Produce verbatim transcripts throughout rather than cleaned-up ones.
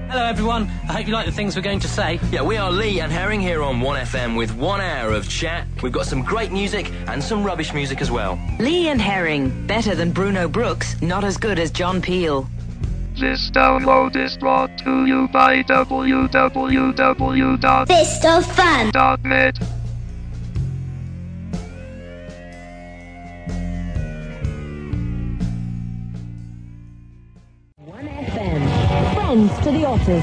Hello everyone, I hope you like the things we're going to say. Yeah, we are Lee and Herring here on one F M with one hour of chat. We've got some great music and some rubbish music as well. Lee and Herring, better than Bruno Brooks, not as good as John Peel. This download is brought to you by w w w dot fist of fun dot net. one F M. Friends to the Otters.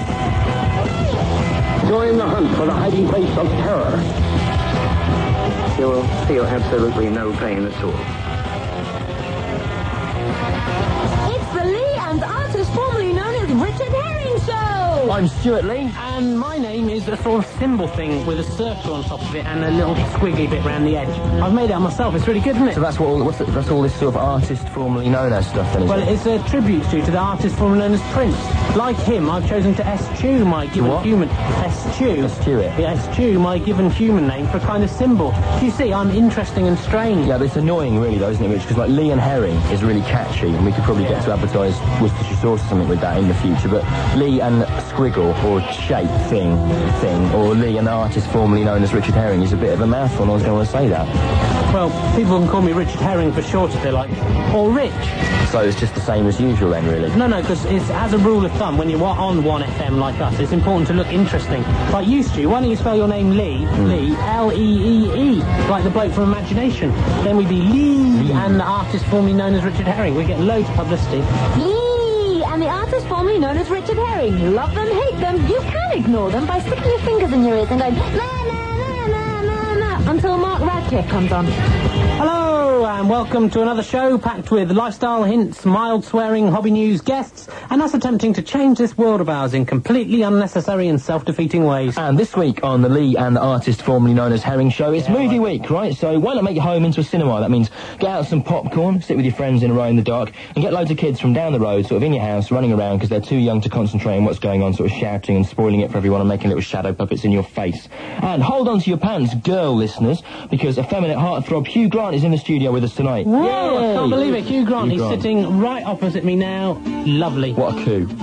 Join the hunt for the hiding place of terror. You will feel absolutely no pain at all. It's the Lee and Otters, formerly known as Richard Herring Show. I'm Stuart Lee, and my name is a sort of symbol thing with a circle on top of it and a little squiggly bit around the edge. I've made it up myself, it's really good, isn't it? So that's what all, what's the, that's all this sort of artist formerly known as stuff then, is Well, it? it's a tribute to, to the artist formerly known as Prince. Like him, I've chosen to eschew my given what? human... Eschew. Eschew it? Yeah, eschew my given human name for a kind of symbol. Do you see, I'm interesting and strange. Yeah, but it's annoying really though, isn't it, Rich? Because like Lee and Herring is really catchy, and we could probably get to advertise Worcestershire sauce or something with that in the future, but Lee and Squiggle, or shape thing, thing, or Lee and the artist formerly known as Richard Herring is a bit of a mouthful, and I was going to say that. Well, people can call me Richard Herring for short if they like, or Rich. So it's just the same as usual then, really? No, no, because it's, as a rule of thumb, when you're on one F M like us, it's important to look interesting. Like you, Stu, why don't you spell your name Lee, mm. Lee, L E E E, like the bloke from Imagination. Then we'd be Lee, Lee and the artist formerly known as Richard Herring. We get loads of publicity. Lee and the artist formerly known as Richard Herring. Love them, hate them. You can ignore them by sticking your fingers in your ears and going, na, na, na, na, na, na, until Mark Radcliffe comes on. Hello, and welcome to another show packed with lifestyle hints, mild swearing, hobby news, guests, and us attempting to change this world of ours in completely unnecessary and self-defeating ways. And this week on the Lee and the artist formerly known as Herring Show, it's yeah, movie right. week, right? So why not make your home into a cinema? That means get out some popcorn, sit with your friends in a row in the dark, and get loads of kids from down the road, sort of in your house, running around because they're too young to concentrate on what's going on, sort of shouting and spoiling it for everyone and making little shadow puppets in your face. And hold on to your pants, girl listeners, because effeminate heartthrob Hugh Grant is in the studio with us tonight. Whoa, Yay. I can't believe it. Hugh Grant, Hugh he's Grant. sitting right opposite me now. Lovely. What a coup.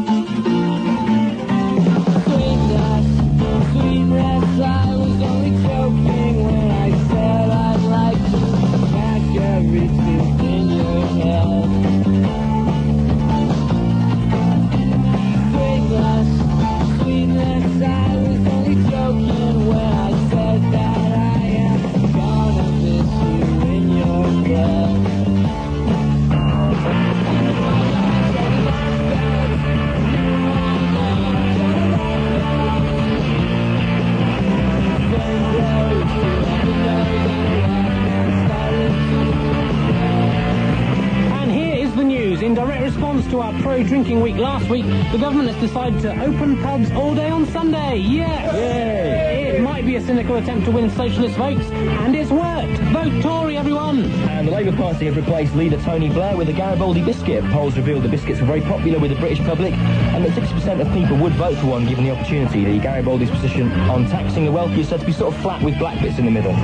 In direct response to our pro-drinking week last week, the government has decided to open pubs all day on Sunday. Yes! Yay. It might be a cynical attempt to win socialist votes, and it's worked. Vote Tory, everyone! And the Labour Party have replaced leader Tony Blair with the Garibaldi biscuit. Polls revealed the biscuits were very popular with the British public, and that sixty percent of people would vote for one given the opportunity. The Garibaldi's position on taxing the wealthy is said to be sort of flat with black bits in the middle.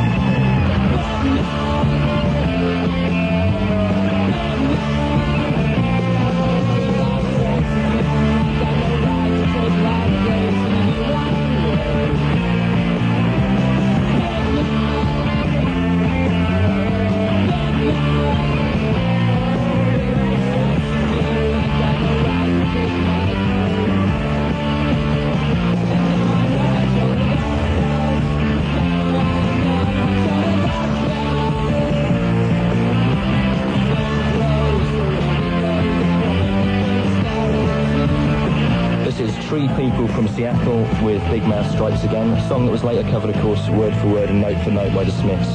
Three People from Seattle with Big Mouth Stripes Again, a song that was later covered, of course, word for word and note for note by the Smiths.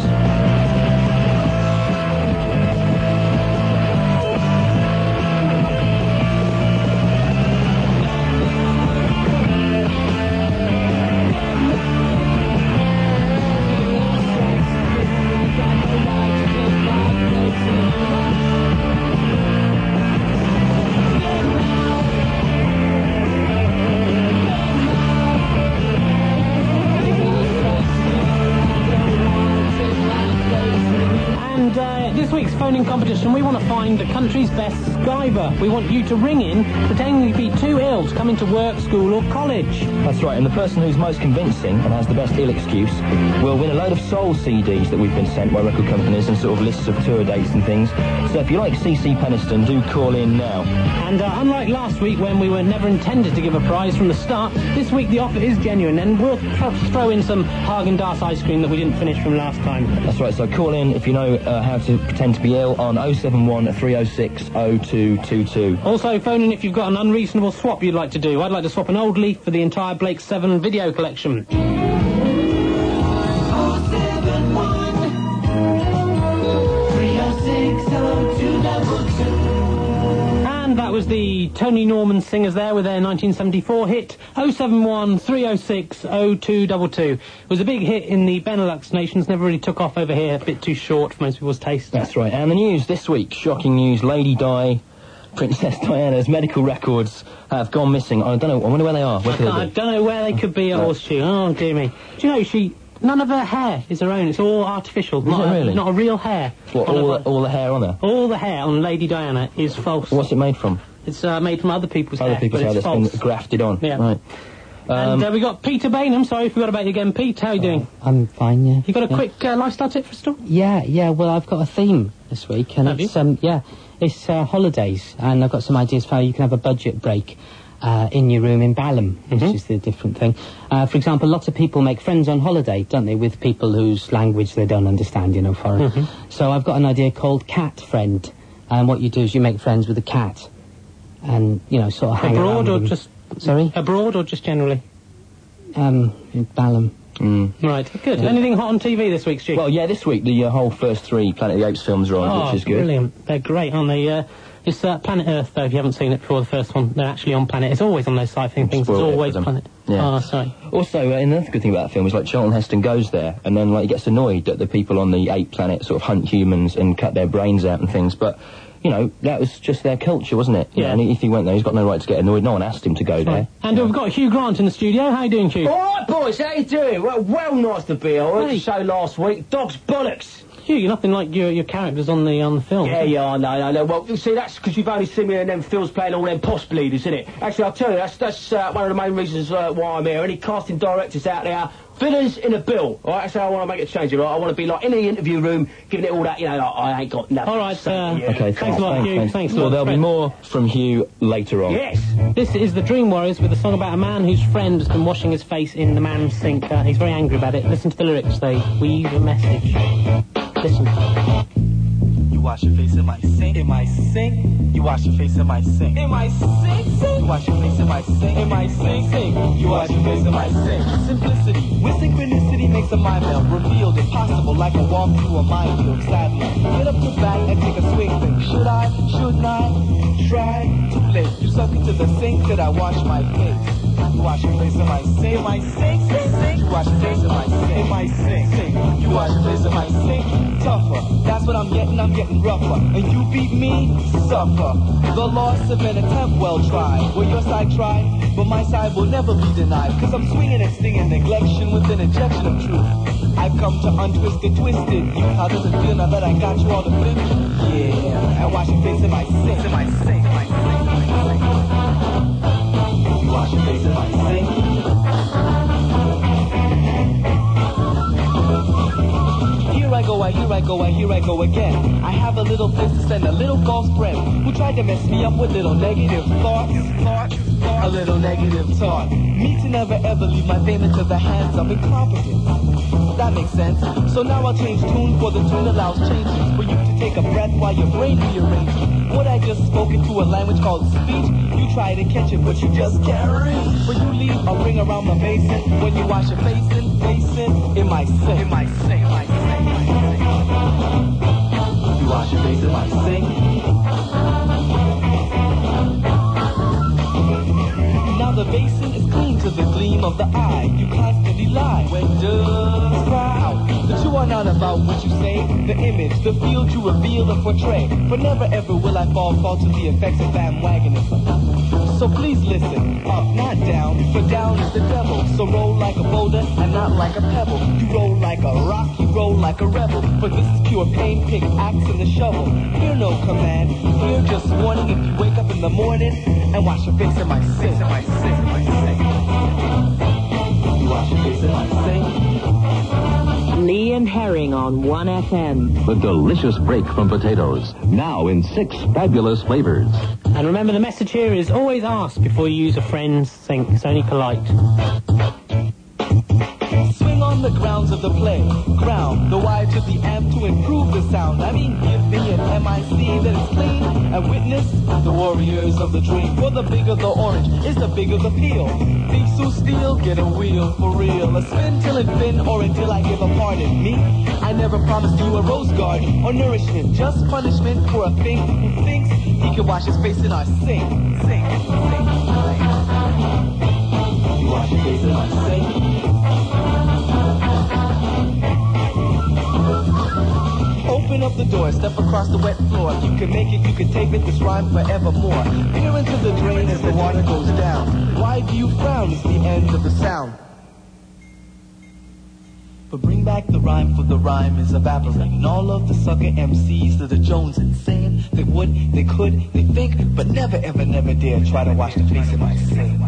phone-in competition. We want to find the country's best Skyver. We want you to ring in, pretending to be too ill to come into work, school or college. That's right, and the person who's most convincing and has the best ill excuse will win a load of soul C Ds that we've been sent by record companies and sort of lists of tour dates and things. So if you like C C Penniston, do call in now. And uh, unlike last week when we were never intended to give a prize from the start, this week the offer is genuine, and we'll th- throw in some Haagen-Dazs ice cream that we didn't finish from last time. That's right, so call in if you know uh, how to pretend to be ill on oh seven one, three oh six, oh two two two. Also, phone in if you've got an unreasonable swap you'd like to do. I'd like to swap an old Leaf for the entire Blake seven video collection. And that was the Tony Norman Singers there with their nineteen seventy-four hit oh seven one, three oh six, oh two two two. It was a big hit in the Benelux nations, never really took off over here, a bit too short for most people's taste. That's right, and the news this week, shocking news, Lady Di, Princess Diana's medical records have gone missing. I don't know, I wonder where they are. Where could they be? I don't know where they could be at Horseshoe. Oh, dear me. Do you know, she... None of her hair is her own. It's all artificial. Is not it really? A, not a real hair. What, all the, all the hair on her? All the hair on Lady Diana is false. What's it made from? It's uh, made from other people's Other hair, people's but hair it's that's false. been grafted on. Yeah. Right. Um, and uh, we got Peter Bainham. Sorry, forgot about you again. Pete, how are you doing? I'm fine, yeah. You got a yeah. quick uh, lifestyle tip for us, Stu? Yeah, yeah, well, I've got a theme this week, and Have it's, you? um, yeah, it's uh, holidays, and I've got some ideas for how you can have a budget break uh, in your room in Balham, Mm-hmm. which is the different thing. Uh, for example, lots of people make friends on holiday, don't they, with people whose language they don't understand, you know, foreign. Mm-hmm. So I've got an idea called Cat Friend, and what you do is you make friends with a cat, and, you know, sort of hang around Abroad or with them. just... Sorry? Abroad or just generally? Um, in Balham. mm. Right, good. Anything hot on T V this week, Stu? Well, yeah, this week the uh, whole first three Planet of the Apes films are on, oh, which is good. Brilliant. They're great, aren't they? Uh, it's uh, Planet Earth, though, if you haven't seen it before the first one. They're actually on Planet. It's always on those sci-fi things. It's Spoiled it for always them. Planet. Yeah. Oh, sorry. Also, uh, another good thing about the film is, like, Charlton Heston goes there, and then, like, he gets annoyed that the people on the ape planet sort of hunt humans and cut their brains out and things, but, you know, that was just their culture, wasn't it? You Yeah. know, and if he went there, he's got no right to get annoyed. No one asked him to go there. And uh, we've got Hugh Grant in the studio. How you doing, Hugh? All right, boys, how you doing? Well, well nice to be here. I heard Hey. the show last week. Dog's bollocks. Hugh, you're nothing like your your characters on the on the film. Yeah, yeah, I know, I know. Well, you see, that's because you've only seen me in them films playing all them posh bleeders, isn't it? Actually, I'll tell you, that's that's uh, one of the main reasons uh, why I'm here. Any casting directors out there, villains in a bill, all right? That's how I want to make a change, all right? I want to be, like, in the interview room, giving it all that, you know, like, I ain't got nothing. All right, to say uh, to you. Okay, Thanks a lot, thanks, Hugh. thanks. Thanks a Well, lot. there'll be Friend. more from Hugh later on. Yes. This is the Dream Warriors with a song about a man whose friend has been washing his face in the man's sink. Uh, he's very angry about it. Listen to the lyrics. They weave a message. Listen. You wash your face in my sink, in my sink. You wash your face in my sink, in my sink, sink. You wash your face in my sink, in my sink, sink. You wash your face in my sink. Simplicity with synchronicity makes a mind meld revealed, impossible, like a walk through a minefield. Sadly, get up to back and take a swing. Think, should I? Shouldn't I? Try. Too late. You suck into the sink that I wash my face. You wash your face in my sink, in my sink, sink, sink. You wash your face in my sink, in my sink, sink. You wash your face in my sink. Tougher. That's what I'm getting. I'm getting rougher. And you beat me, suffer. The loss of an attempt well tried. Well, your side tried, but my side will never be denied. Cause I'm swinging and stinging neglection with an injection of truth. I've come to untwist and twisted you. How does it feel now that I got you all to flip? Yeah. And wash your face in my sink, in my sink, in my sink, in my sink. You wash your face in my sink. Here I go, I here I go, I here I go again. I have a little place to send a little false friend who tried to mess me up with little negative thoughts. thoughts, thoughts a little negative thought. Me to never ever leave my fame into the hands of incompetence. That makes sense. So now I'll change tune, for the tune allows changes for you to take a breath while your brain rearranges. What I just spoke into a language called speech. You try to catch it, but you just can't reach. When you leave a ring around the basin, when you wash your face in, face in, in my sink, in my sink, in my sink. You wash your face in my sink. Now the basin is clean to the gleam of the eye. You constantly lie when doves cry out. The two are not about what you say, the image, the field you reveal and portray. For never ever will I fall fall to the effects of bandwagonism. So please listen, up, not down, for down is the devil. So roll like a boulder and not like a pebble. You roll like a rock, you roll like a rebel. For this is pure pain, pick axe and the shovel. Fear no command, fear just warning. If you wake up in the morning and wash your face in my sink, in my sink, in my sink. You wash your face in my sink. Lee and Herring on one F M. The delicious break from potatoes, now in six fabulous flavors. And remember, the message here is always ask before you use a friend's sink. It's only polite. Swing on the grounds of the play. Ground the wire to the amp to improve the sound. I mean, give me an M I C that is clean and witness the warriors of the dream. For the bigger the orange is the bigger the peel. Thieves who steal, get a wheel for real. A spin till it fin or until I give a pardon. Me, I never promised you a rose garden or nourishment. Just punishment for a thing who thinks he can wash his face in our sink. Sink, sink, sink. You wash your face in our sink. Open up the door, step across the wet floor. If you can make it, you can tape it, this rhyme forevermore. Peer into the drain as the water goes down. Why do you frown? It's the end of the sound. But bring back the rhyme, for the rhyme is evaporating. All of the sucker M Cs that are Jones and saying they would, they could, they think, but never, ever, never dare try to wash the face of my sink.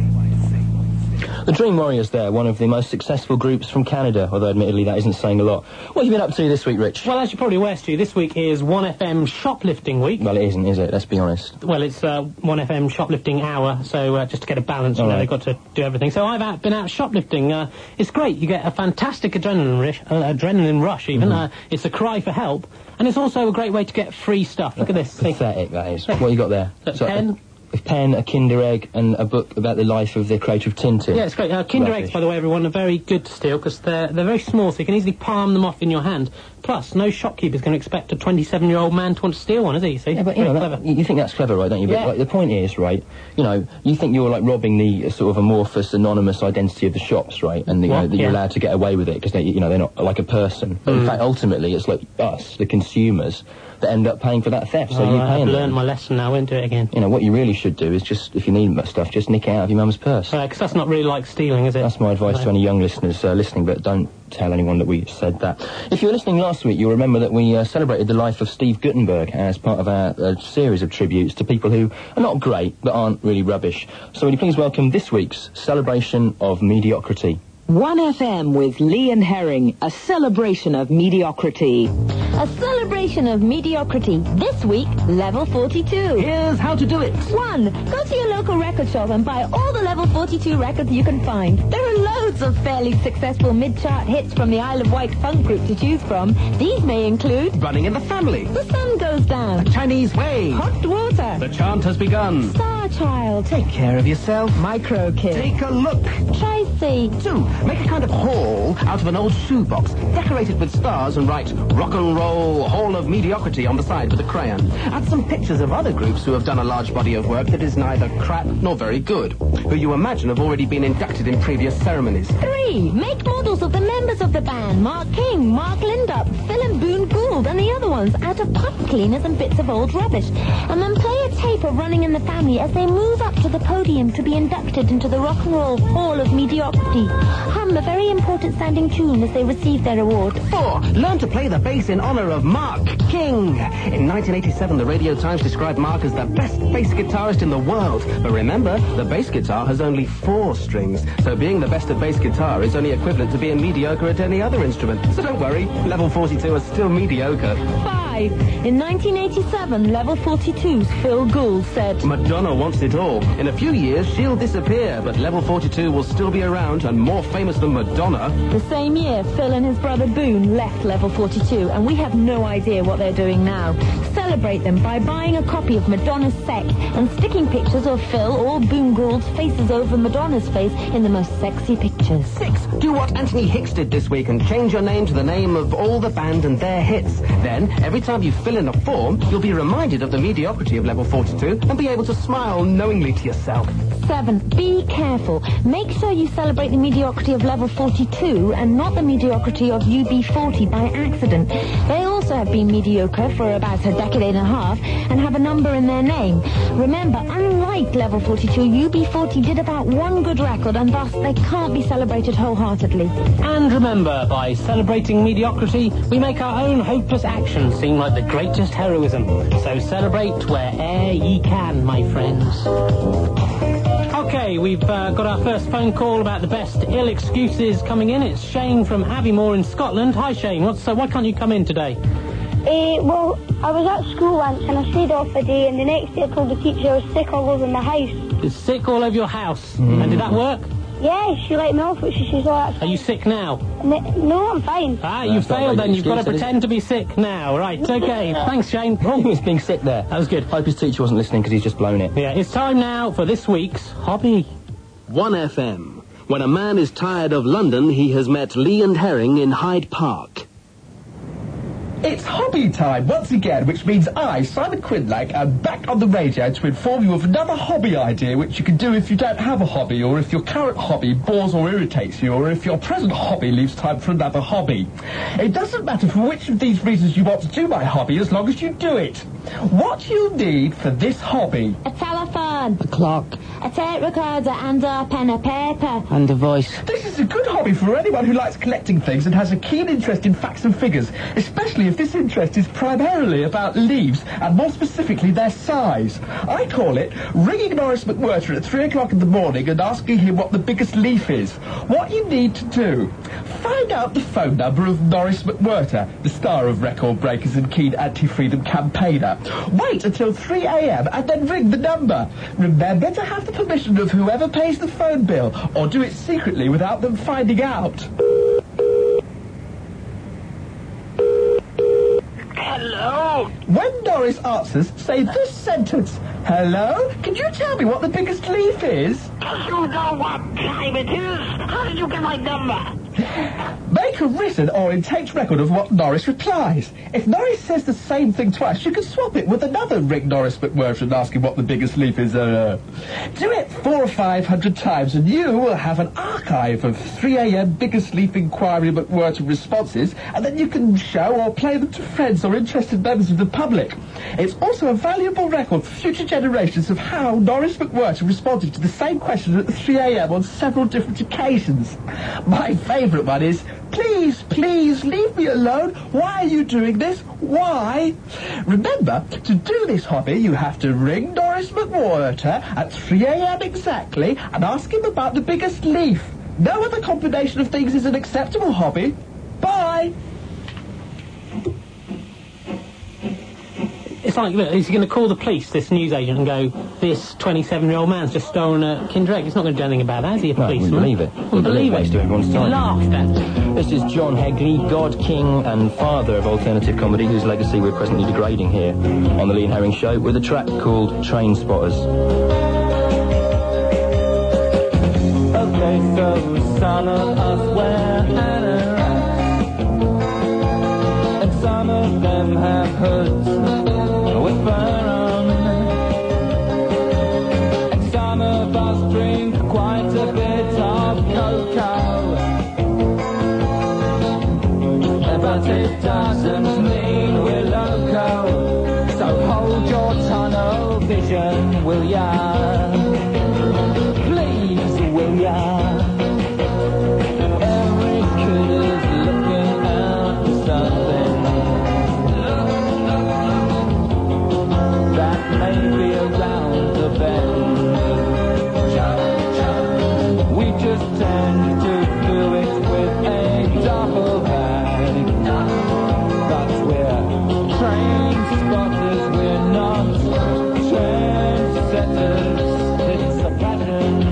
The Dream Warriors there, one of the most successful groups from Canada, although admittedly that isn't saying a lot. What have you been up to this week, Rich? Well, as you're probably aware, Stu, this week is one F M Shoplifting Week. Well, it isn't, is it? Let's be honest. Well, it's uh, one F M Shoplifting Hour, so uh, just to get a balance, you know, right. they've got to do everything. So I've out, been out shoplifting. Uh, it's great. You get a fantastic adrenaline rush, uh, adrenaline rush even. Mm-hmm. Uh, it's a cry for help, and it's also a great way to get free stuff. Look at this. Pathetic, that is. What you got there? A pen. A pen, a Kinder Egg, and a book about the life of the creator of Tintin. Yeah, it's great. Uh, Kinder Rubbish. Eggs, by the way, everyone, are very good to steal because they're, they're very small, so you can easily palm them off in your hand. Plus, no shopkeeper's going to expect a twenty-seven-year-old man to want to steal one, is he? See? Yeah, but, you know, that, you think that's clever, right, don't you? But, yeah. like, the point is, right, you know, you think you're, like, robbing the uh, sort of amorphous, anonymous identity of the shops, right? And, you what? know, that yeah. you're allowed to get away with it because, they, you know, they're not like a person. But, mm. in fact, ultimately, it's like us, the consumers, that end up paying for that theft. So oh, you right, paying I've them. learned my lesson now. I won't do it again. You know, what you really should do is just, if you need stuff, just nick it out of your mum's purse. Because uh, that's not really like stealing, is it? That's my advice no. to any young listeners uh, listening, but don't tell anyone that we said that. If you were listening last week, you'll remember that we uh, celebrated the life of Steve Guttenberg as part of our uh, series of tributes to people who are not great, but aren't really rubbish. So would you please welcome this week's celebration of mediocrity. one F M with Lee and Herring, a celebration of mediocrity. A celebration of mediocrity. This week, level forty-two. Here's how to do it. One, go to your local record shop and buy all the level forty-two records you can find. There are loads of fairly successful mid-chart hits from the Isle of Wight funk group to choose from. These may include Running in the Family, The Sun Goes Down, Chinese Way, Hot Water, The Chant Has Begun, Star Child, Take Care of Yourself, Micro Kid, Take a Look. Tracy. Two, make a kind of hall out of an old shoebox, decorated with stars, and write Rock and Roll Hall of Mediocrity on the side with a crayon. Add some pictures of other groups who have done a large body of work that is neither crap nor very good, who you imagine have already been inducted in previous ceremonies. Three, make models of the members of the band, Mark King, Mark Lindup, Phil and Boone Gould, and the other ones out of pipe cleaners and bits of old rubbish. And then play a tape of Running in the Family as they move up to the podium to be inducted into the Rock and Roll Hall of Mediocrity. Hum a very important sounding tune as they receive their award. Four, learn to play the bass in honor of Mark King. In nineteen eighty-seven, the Radio Times described Mark as the best bass guitarist in the world. But remember, the bass guitar has only four strings, so being the best at bass guitar is only equivalent to being mediocre at any other instrument. So don't worry, level forty-two is still mediocre. Five, in nineteen eighty-seven, level forty-two's Phil Gould said, Madonna wants it all. In a few years, she'll disappear, but level forty-two will still be around and more famous than Madonna. The same year, Phil and his brother Boone left level forty-two, and we have no idea what they're doing now. Celebrate them by buying a copy of Madonna's Sec and sticking pictures of Phil or Boone Gould's faces over Madonna's face in the most sexy pictures. Six, do what Anthony Hicks did this week and change your name to the name of all the band and their hits. Then, every time you fill in a form, you'll be reminded of the mediocrity of level forty-two and be able to smile knowingly to yourself. Seven, be careful. Make sure you celebrate the mediocrity of level forty-two and not the mediocrity of U B forty by accident. They also also have been mediocre for about a decade and a half and have a number in their name. Remember, unlike Level forty-two, U B forty did about one good record and thus they can't be celebrated wholeheartedly. And remember, by celebrating mediocrity, we make our own hopeless actions seem like the greatest heroism. So celebrate where'er ye can, my friends. Okay, we've uh, got our first phone call about the best ill excuses coming in. It's Shane from Aviemore in Scotland. Hi, Shane. What's, uh, why can't you come in today? Uh, well, I was at school once and I stayed off a day, and the next day I told the teacher I was sick all over my house. You're sick all over your house. Mm. And did that work? Yeah, she let me off, but she says, oh, that's fine. Are you sick now? N- no, I'm fine. Ah, you failed then. You've got to pretend to be sick now. Right, okay. Thanks, Shane. Oh, he was being sick there. That was good. Hope his teacher wasn't listening because he's just blown it. Yeah, it's time now for this week's hobby. one F M. When a man is tired of London, he has met Lee and Herring in Hyde Park. It's hobby time once again, which means I, Simon Quinlag, am back on the radio to inform you of another hobby idea which you can do if you don't have a hobby, or if your current hobby bores or irritates you, or if your present hobby leaves time for another hobby. It doesn't matter for which of these reasons you want to do my hobby, as long as you do it. What you need for this hobby? A telephone. A clock. A tape recorder and a pen and paper. And a voice. This is a good hobby for anyone who likes collecting things and has a keen interest in facts and figures, especially if this interest is primarily about leaves, and more specifically their size. I call it ringing Norris McWhirter at three o'clock in the morning and asking him what the biggest leaf is. What you need to do: find out the phone number of Norris McWhirter, the star of Record Breakers and keen anti-freedom campaigner. Wait until three a.m. and then ring the number. Remember to have the permission of whoever pays the phone bill, or do it secretly without them finding out. Hello? When Norris answers, say this sentence: Hello? Can you tell me what the biggest leaf is? Because you know what time it is. How did you get my number? Make a written or in taped record of what Norris replies. If Norris says the same thing twice, you can swap it with another ring Norris McWhirter and ask him what the biggest leaf is. Uh, do it four or five hundred times and you will have an archive of three a.m. biggest leaf inquiry McWhirter responses, and then you can show or play them to friends or interested members of the public. It's also a valuable record for future generations of how Norris McWhirter responded to the same question at three a.m. on several different occasions. My favourite one is, please, please, leave me alone. Why are you doing this? Why? Remember, to do this hobby, you have to ring Norris McWhirter at three a.m. exactly and ask him about the biggest leaf. No other combination of things is an acceptable hobby. Bye. It's like, look, is he going to call the police, this newsagent, and go, this twenty-seven-year-old man's just stolen a Kinder Egg? He's not going to do anything about that, is he, a no, policeman? we believe it. We believe it. Waste of everyone's time. Laughed at. This is John Hegley, God, King and father of alternative comedy, whose legacy we're presently degrading here on the Lee and Herring Show, with a track called Train Spotters. Okay, so some of us wear anoraks, and some of them have hoods with fur on, and some of us drink quite a bit of cocoa, but it doesn't mean we're loco, so hold your tunnel vision, will ya? Please, will ya? Every kid is looking out for something that may be around the bend. We just tend to do it with a double bag, but we're train spotters, we're not trendsetters. It's a pattern,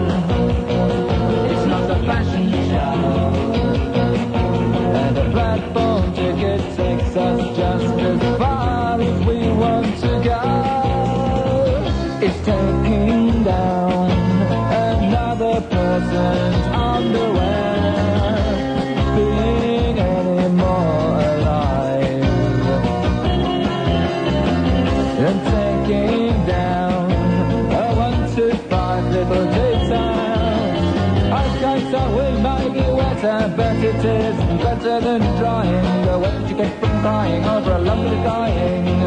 it's not a fashion show, and a platform ticket takes us just as far as we want to go. It's taking down another person's underwear, being any more alive, and taking down a one, two, five little details. Okay, so we make it wetter, but it is better than drying. What you get from and crying over a lovely dying.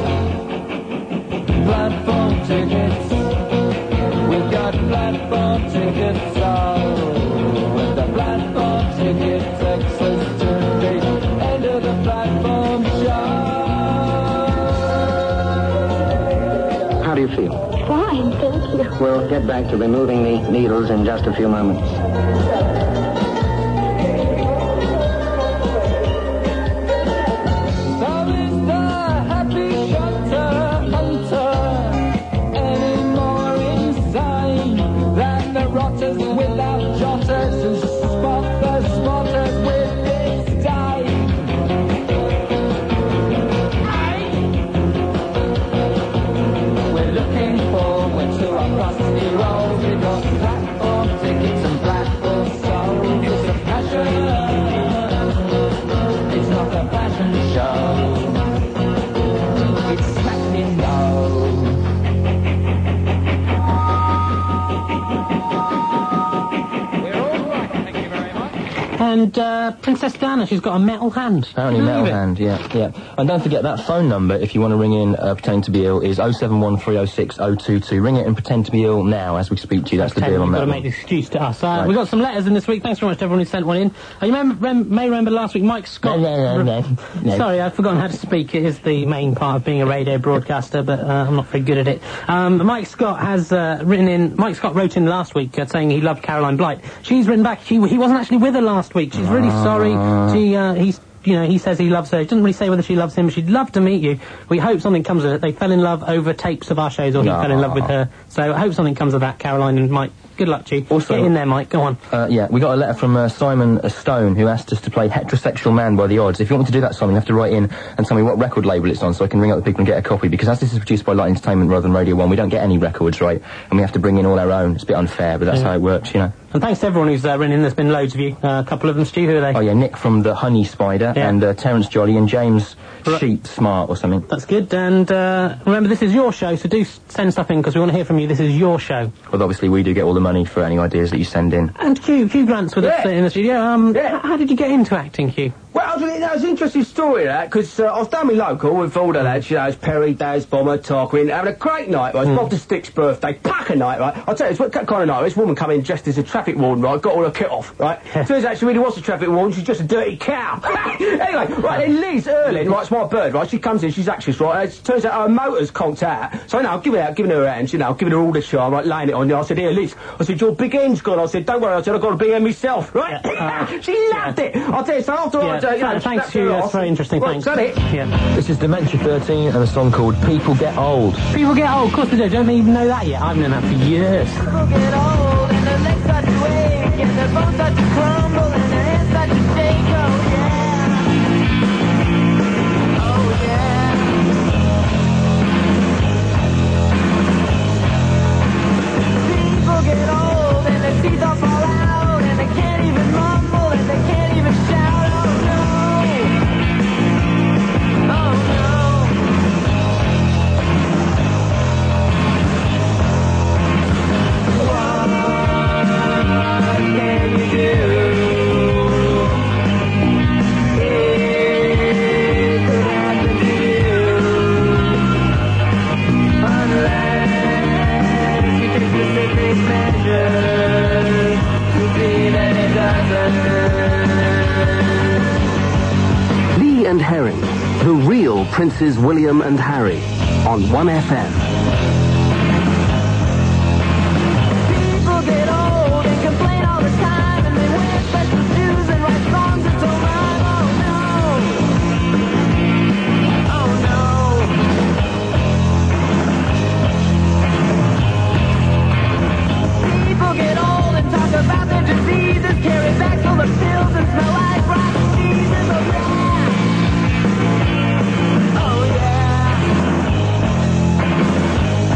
Platform tickets. We've got platform tickets. Oh, and the platform ticket takes us to the end of the platform show. How do you feel? Fine, thank you. We'll get back to removing the needles in just a few moments. Without jotters and spotters, spotters with this time. We're looking forward to our frosty rolls. We've got platform tickets and platform souls. It's a passion. It's not a fashion show. It's smacking low. And uh, Princess Diana, she's got a metal hand. Apparently metal hand, yeah, yeah. And don't forget that phone number, if you want to ring in uh, pretending to be ill, is oh seven one three oh six oh two two. Ring it and pretend to be ill now as we speak to you. That's the deal on that. You've got to one. make the excuse to us. Uh, Right. We've got some letters in this week. Thanks very much to everyone who sent one in. Uh, you remember, rem- may remember last week Mike Scott... No, no, no, no, no. Sorry, I've forgotten how to speak. It is the main part of being a radio broadcaster, but uh, I'm not very good at it. Um, Mike Scott has uh, written in... Mike Scott wrote in last week uh, saying he loved Caroline Blight. She's written back... He, he wasn't actually with her last week. She's really sorry. She, uh, he's... You know, he says he loves her. He doesn't really say whether she loves him, but she'd love to meet you. We hope something comes of it. They fell in love over tapes of our shows, or he No. fell in love with her. So I hope something comes of that, Caroline and Mike. Good luck to you. Also- Get in there, Mike. Go on. Uh, yeah, we got a letter from uh, Simon uh, Stone, who asked us to play Heterosexual Man by The Odds. If you want me to do that, Simon, you have to write in and tell me what record label it's on so I can ring up the people and get a copy, because as this is produced by Light Entertainment rather than Radio one, we don't get any records, right? And we have to bring in all our own. It's a bit unfair, but that's Yeah. how it works, you know. And thanks to everyone who's uh, written in. There's been loads of you. Uh, a couple of them, Stu. Who are they? Oh, yeah, Nick from The Honey Spider, Yeah. and uh, Terence Jolly, and James Right. Sheep Smart or something. That's good. And uh, remember, this is your show, so do s- send stuff in, because we want to hear from you. This is your show. Well, obviously, we do get all the money for any ideas that you send in. And Hugh, Hugh Grant's with us Yeah. uh, in the studio. Um, Yeah. h- how did you get into acting, Hugh? Well, I was, that was an interesting story, that, because uh, I've done my local with all the lads, you know, it's Perry, Daz, Bomber, Tarquin, having a great night, right? It's Bob the Stick's birthday, packer night, right? I'll tell you, it's what kind of night. This woman come in dressed as a traffic warden, right? Got all her kit off, right? Turns out she really was a traffic warden, she's just a dirty cow. Anyway, right, then Liz Erlin, right, it's my bird, right? She comes in, she's actress, right? It turns out her motor's conked out. So, you know, I'm giving her, giving her a hand, you know, giving her all the charm, right, laying it on you. I said, here, Liz. I said, your big end's gone. I said, don't worry, I said, I've got a big end myself, right? Yeah, uh, she loved it. I'll tell you, so after Yeah, I, uh, you know, th- thanks, strapped Hugh. her That's off- very interesting. Well, Thanks. is that it? Yeah. This is Dementia thirteen and a song called People Get Old. People get old. Of course they do. Don't they even know that yet? I've known that for years. People get old and their legs start to ache and their bones start to crumble and their hands start to shake. Oh yeah. Oh yeah. People get old and their teeth all fall out and they can't even mumble and they can't even shout. Oh no. Oh no. Lee and Herring, the real Princes William and Harry, on one F M. People get old and complain all the time and they wear special shoes and write songs until rhyme. Oh no. Oh no. People get old and talk about their diseases, carry bags full of pills and smell like rotten cheeses. Oh yeah. Oh yeah.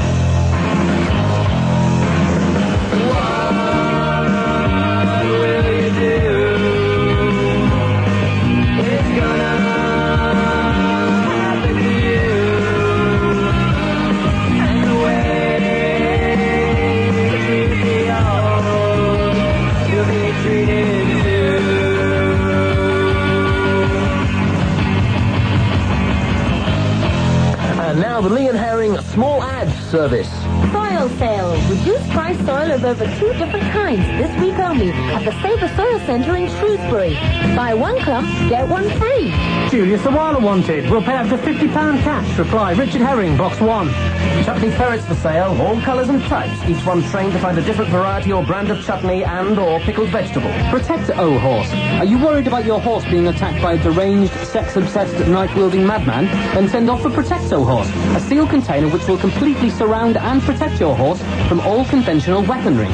service. Soil sale. Reduced price soil of over two different kinds this week only at the Sabre Soil Centre in Shrewsbury. Buy one clump, get one free. Julius the Wilder wanted. We'll pay up to fifty pounds cash. Reply, Richard Herring, box one. Chutney ferrets for sale, all colours and types. Each one trained to find a different variety or brand of chutney and or pickled vegetable. Protect O Horse. Are you worried about your horse being attacked by a deranged, sex-obsessed, knife-wielding madman? Then send off for Protect O Horse, a sealed container which will completely surround and protect your horse from all conventional weaponry.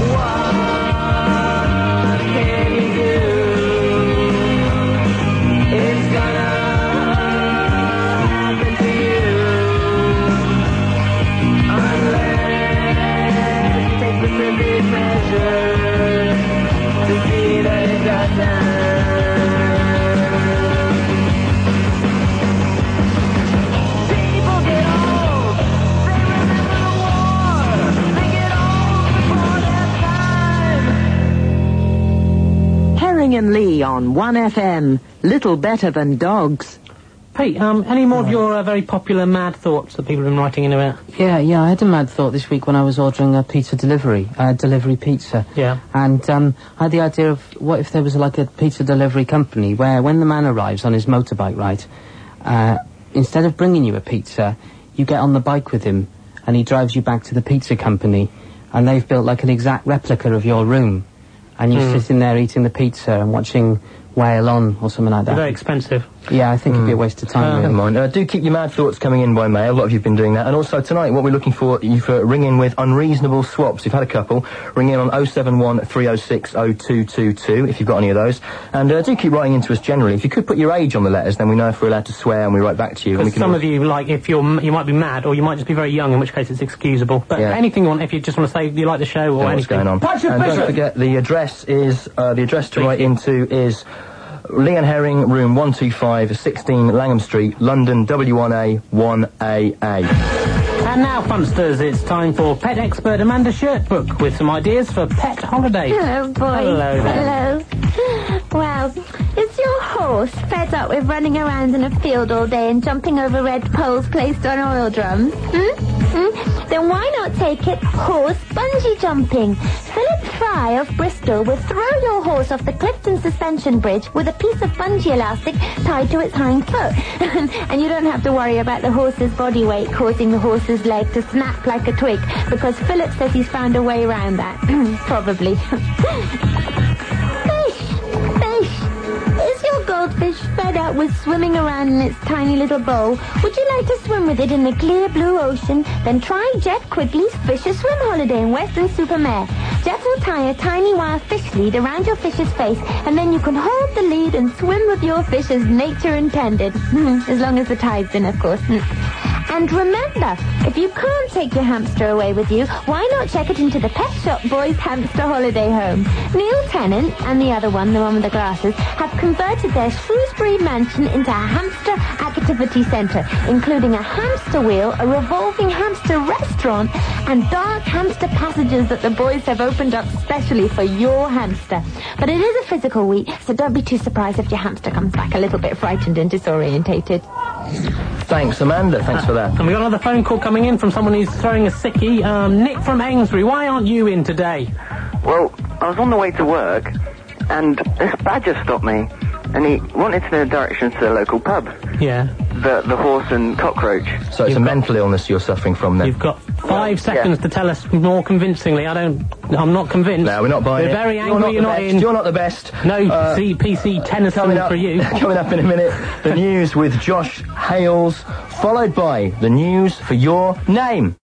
And Lee on one F M. Little better than dogs. Pete, um, any more of your uh, very popular mad thoughts that people have been writing in about? Yeah, yeah, I had a mad thought this week when I was ordering a pizza delivery, uh, delivery pizza. Yeah. And um, I had the idea of what if there was like a pizza delivery company where when the man arrives on his motorbike, right, uh, instead of bringing you a pizza, you get on the bike with him and he drives you back to the pizza company and they've built like an exact replica of your room. And you're mm. sitting there eating the pizza and watching Whale On or something like that. Very expensive. Yeah, I think mm. it'd be a waste of time. Uh, really. Never mind. Uh, do keep your mad thoughts coming in by mail. A lot of you've been doing that. And also tonight, what we're looking for, you for ring in with unreasonable swaps. You've had a couple. Ring in on oh seven one, three oh six, oh two two two if you've got any of those. And uh, do keep writing into us generally. If you could put your age on the letters, then we know if we're allowed to swear and we write back to you. Because some of you, like, if you're, m- you might be mad, or you might just be very young, in which case it's excusable. But yeah. anything you want, if you just want to say you like the show or What's anything. going on. Punch and don't forget, the address is, uh, the address to write into is Lee and Herring, room one two five, sixteen Langham Street, London, W one A one A A. And now, Funsters, it's time for pet expert Amanda Shirtbook with some ideas for pet holidays. Hello, boys. Hello there. Hello. Well, is your horse fed up with running around in a field all day and jumping over red poles placed on oil drums? Hmm? Hmm? Then why not take it horse bungee jumping? Philip Fry of Bristol will throw your horse off the Clifton suspension bridge with a piece of bungee elastic tied to its hind foot. And you don't have to worry about the horse's body weight causing the horse's leg to snap like a twig, because Philip says he's found a way around that. Probably. Is your goldfish fed up with swimming around in its tiny little bowl? Would you like to swim with it in the clear blue ocean? Then try Jeff Quigley's Fish a Swim holiday in Weston-super-Mare. Jeff will tie a tiny wire fish lead around your fish's face, and then you can hold the lead and swim with your fish as nature intended. As long as the tide's in, of course. And remember, if you can't take your hamster away with you, why not check it into the Pet Shop Boys Hamster Holiday Home? Neil Tennant and the other one, the one with the glasses, have converted their Shrewsbury mansion into a hamster activity centre, including a hamster wheel, a revolving hamster restaurant, and dark hamster passages that the boys have opened up specially for your hamster. But it is a physical week, so don't be too surprised if your hamster comes back a little bit frightened and disorientated. Thanks, Amanda. Thanks for that. And we got another phone call coming in from someone who's throwing a sickie. Um, Nick from Ainsbury, why aren't you in today? Well, I was on the way to work, and this badger stopped me, and he wanted to know directions to the local pub. Yeah. The the horse and cockroach. So it's You've a got, mental illness you're suffering from then? You've got five well, seconds yeah. to tell us more convincingly. I don't... I'm not convinced. No, we're not buying we're it. We're very angry you're not, you're not in. You're not the best. No, uh, C P C Tennyson coming up, for you. Coming up in a minute, the news with Josh Hales, followed by the news for your name.